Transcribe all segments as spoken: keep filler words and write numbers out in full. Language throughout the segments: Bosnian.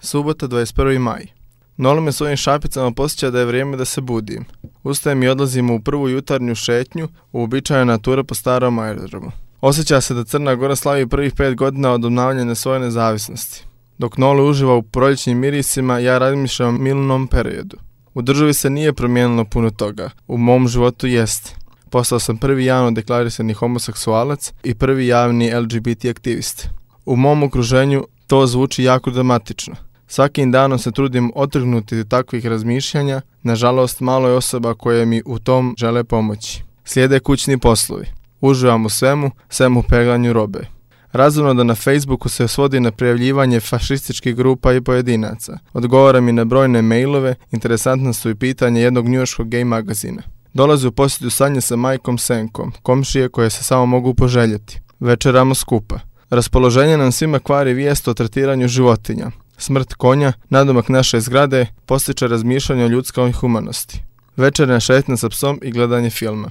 Subota, dvadeset prvi maj. Nole me svojim šapicama posjeća da je vrijeme da se budim. Ustajem i odlazimo u prvu jutarnju šetnju, uobičajena tura po starom aerodromu. Osjeća se da Crna Gora slavi prvih pet godina od obnavljanja svoje nezavisnosti. Dok Nole uživa u proljećnim mirisima, ja razmišljam o milnom periodu. U državi se nije promijenilo puno toga, u mom životu jeste. Postao sam prvi javno deklarisani homoseksualac i prvi javni L G B T aktivist. U mom okruženju to zvuči jako dramatično. Svakim danom se trudim otrgnuti od takvih razmišljanja, nažalost malo je osoba koje mi u tom žele pomoći. Slijede kućni poslovi. Uživam u svemu, sem u peglanju robe. Razumno da na Facebooku se svodi na prijavljivanje fašističkih grupa i pojedinaca. Odgovara mi na brojne mailove, interesantna su i pitanja jednog njujorškog gay magazina. Dolazi u posjetu Sanje sa majkom Senkom, komšije koje se samo mogu poželjeti. Večeramo skupa. Raspoloženje nam svima kvari vijest o tretiranju životinja. Smrt konja, nadomak naše zgrade, postiče razmišljanje o ljudskoj humanosti. Večernja šetnja sa psom i gledanje filma.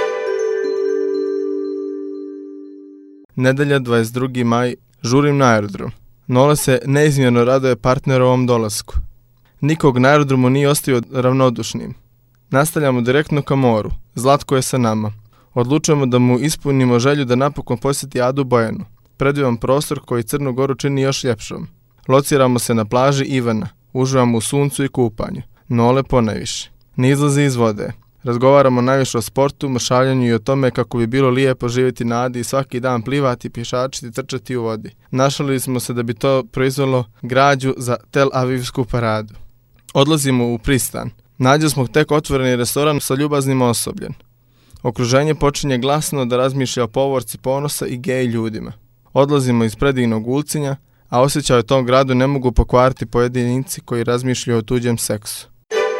Nedelja, dvadeset drugi maj, žurim na aerodrom. Nole se neizmjerno raduje partnerovom dolasku. Nikog na aerodromu nije ostavio ravnodušnim. Nastavljamo direktno ka moru. Zlatko je sa nama. Odlučujemo da mu ispunimo želju da napokon posjeti Adu Bojanu. Predivan prostor koji Crnu Goru čini još ljepšom. Lociramo se na plaži Ivana. Uživamo u suncu i kupanju. Nole ponajviše. Ne izlazi iz vode. Razgovaramo najviše o sportu, mršavljanju i o tome kako bi bilo lijepo živjeti na Adi i svaki dan plivati, pješačiti, trčati u vodi. Našalili smo se da bi to proizvelo građu za Tel Avivsku paradu. Odlazimo u pristan. Nađe smo tek otvoreni restoran sa ljubaznim osobljem. Okruženje počinje glasno da razmišlja o povorci ponosa i gej ljudima. Odlazimo iz predivnog Ulcinja, a osjećaj u tom gradu ne mogu pokvariti pojedinci koji razmišljaju o tuđem seksu.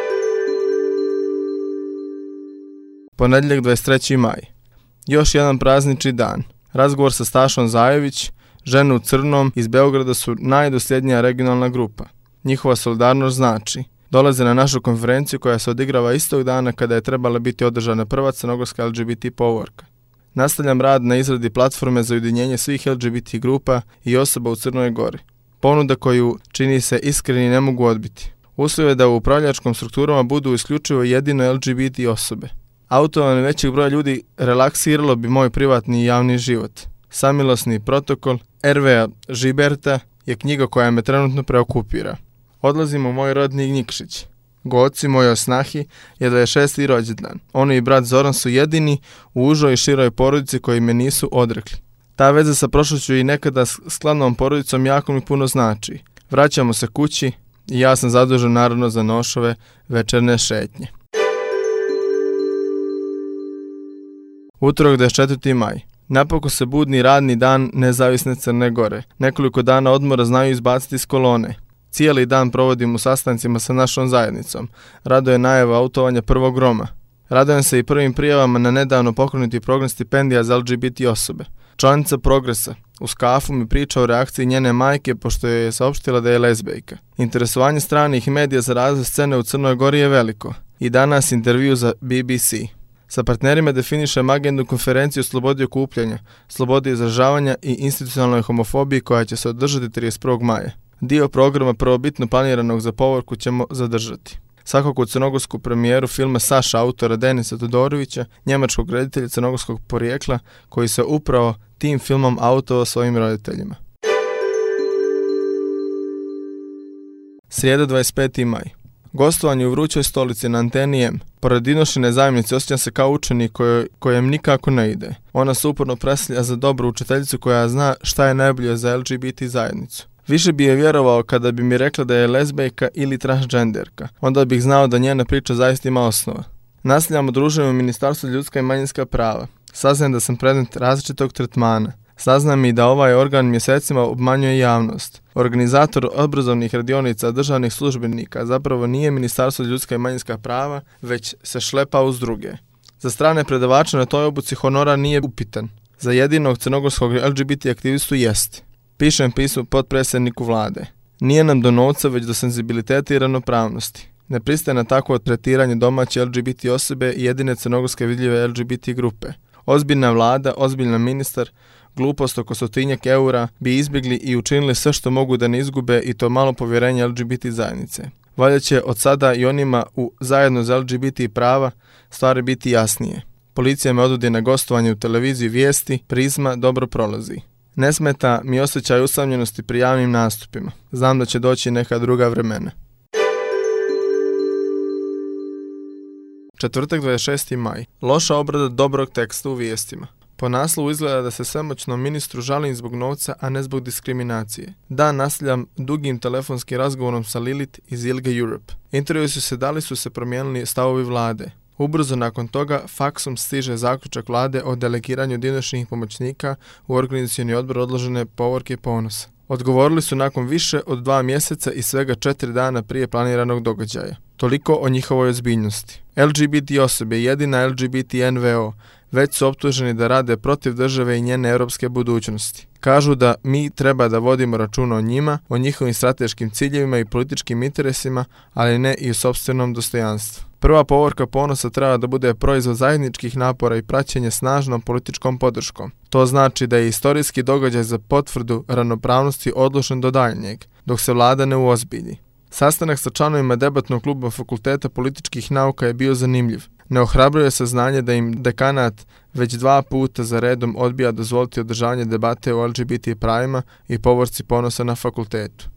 Ponedjeljak, dvadeset treći maj. Još jedan praznični dan. Razgovor sa Stašom Zajević, Žene u crnom iz Beograda su najdosljednija regionalna grupa. Njihova solidarnost znači dolaze na našu konferenciju koja se odigrava istog dana kada je trebala biti održana prva crnogorska L G B T povorka. Nastavljam rad na izradi platforme za ujedinjenje svih L G B T grupa i osoba u Crnoj Gori. Ponuda koju, čini se, iskreni ne mogu odbiti. Uslov je da u upravljačkom strukturama budu isključivo jedino L G B T osobe. Autovanje većeg broja ljudi relaksiralo bi moj privatni i javni život. Samilosni protokol Erveja Žiberta je knjiga koja me trenutno preokupira. Odlazimo u moj rodni Nikšić. Goci, moj osnahi, je dvadeset šesti rođendan. Oni i brat Zoran su jedini u užoj i široj porodici koji me nisu odrekli. Ta veza sa prošlošću i nekada skladnom porodicom jako mi puno znači. Vraćamo se kući i ja sam zadužen naravno za Nošove večerne šetnje. Utorak, dvadeset četvrti maj. Napokon se budni radni dan nezavisne Crne Gore. Nekoliko dana odmora znaju izbaciti iz kolone. Cijeli dan provodim u sastancima sa našom zajednicom. Raduje najava autovanja prvog Roma. Radujem se i prvim prijavama na nedavno pokrenuti program stipendija za L G B T osobe. Članica Progresa uz kafu mi priča o reakciji njene majke pošto je saopštila da je lezbejka. Interesovanje stranih medija za razvoj scene u Crnoj Gori je veliko. I danas intervju za B B C. Sa partnerima definišem agendu konferenciju o slobodi okupljanja, slobodi izražavanja i institucionalnoj homofobiji koja će se održati trideset prvog maja. Dio programa prvobitno planiranog za povorku ćemo zadržati. Svakako u crnogorsku premijeru filma Saša autora Denisa Todorovića, njemačkog reditelja crnogorskog porijekla, koji se upravo tim filmom autovao svojim roditeljima. Srijeda, dvadeset peti maj. Gostovanje u vrućoj stolici na anteni M. Pored Inošine zajednice osjećam se kao učenik koje, kojem nikako ne ide. Ona se uporno predstavlja za dobru učiteljicu koja zna šta je najbolje za L G B T zajednicu. Više bi je vjerovao kada bi mi rekla da je lezbejka ili transgenderka. Onda bih znao da njena priča zaista ima osnova. Nastavljamo druženje u Ministarstvu ljudska i manjinska prava. Saznajem da sam predmet različitog tretmana. Saznam i da ovaj organ mjesecima obmanjuje javnost. Organizator obrazovnih radionica državnih službenika zapravo nije Ministarstvo ljudska i manjinska prava, već se šlepa uz druge. Za strane predavača na toj obuci honorar nije upitan. Za jedinog crnogorskog L G B T aktivistu jeste. Pišem pismo potpredsjedniku vlade. Nije nam do novca, već do senzibiliteta i ravnopravnosti. Ne pristaje na takvo tretiranje domaće L G B T osobe i jedine crnogorske vidljive L G B T grupe. Ozbiljna vlada, ozbiljna ministar, glupost oko stotinjak eura, bi izbjegli i učinili sve što mogu da ne izgube i to malo povjerenja L G B T zajednice. Valjda će od sada i onima u zajedno za L G B T prava stvari biti jasnije. Policija me odvodi na gostovanje u televiziji Vijesti, Prizma dobro prolazi. Ne smeta mi osjećaj usamljenosti pri javnim nastupima. Znam da će doći neka druga vremena. Četvrtak, dvadeset šesti maj. Loša obrada dobrog teksta u vijestima. Po naslovu izgleda da se svemoćnom ministru žalim zbog novca, a ne zbog diskriminacije. Dan nastavljam dugim telefonskim razgovorom sa Lilith iz ILGA Europe. Intervjuju su se da li su se promijenili stavovi vlade. Ubrzo nakon toga faksom stiže zaključak vlade o delegiranju dinošnih pomoćnika u organizacioni odbor odložene povorke Ponosa. Odgovorili su nakon više od dva mjeseca i svega četiri dana prije planiranog događaja. Toliko o njihovoj ozbiljnosti. L G B T osobe, jedina L G B T N V O, već su optuženi da rade protiv države i njene europske budućnosti. Kažu da mi treba da vodimo računa o njima, o njihovim strateškim ciljevima i političkim interesima, ali ne i o sopstvenom dostojanstvu. Prva povorka Ponosa treba da bude proizvod zajedničkih napora i praćenje snažnom političkom podrškom. To znači da je istorijski događaj za potvrdu ravnopravnosti odložen do daljnjeg, dok se vlada ne uozbilji. Sastanak sa članovima debatnog kluba Fakulteta političkih nauka je bio zanimljiv. Ne ohrabruje se znanje da im dekanat već dva puta za redom odbija dozvoliti održavanje debate o L G B T pravima i povorci Ponosa na fakultetu.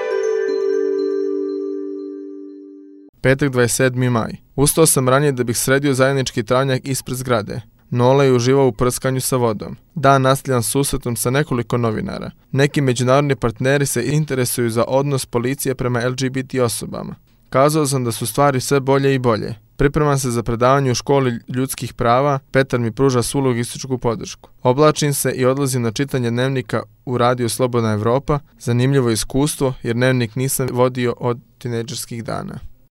Petak, dvadeset sedmi maj. Ustao sam ranije da bih sredio zajednički travnjak ispred zgrade. Nola je uživao u prskanju sa vodom. Dan nastavljan susretom sa nekoliko novinara. Neki međunarodni partneri se interesuju za odnos policije prema L G B T osobama. Kazao sam da su stvari sve bolje i bolje. Pripremam se za predavanje u školi ljudskih prava, Petar mi pruža svu logističku podršku. Oblačim se i odlazim na čitanje dnevnika u radiju Slobodna Evropa, zanimljivo iskustvo jer dnevnik nisam vodio od tinejdžerskih dana.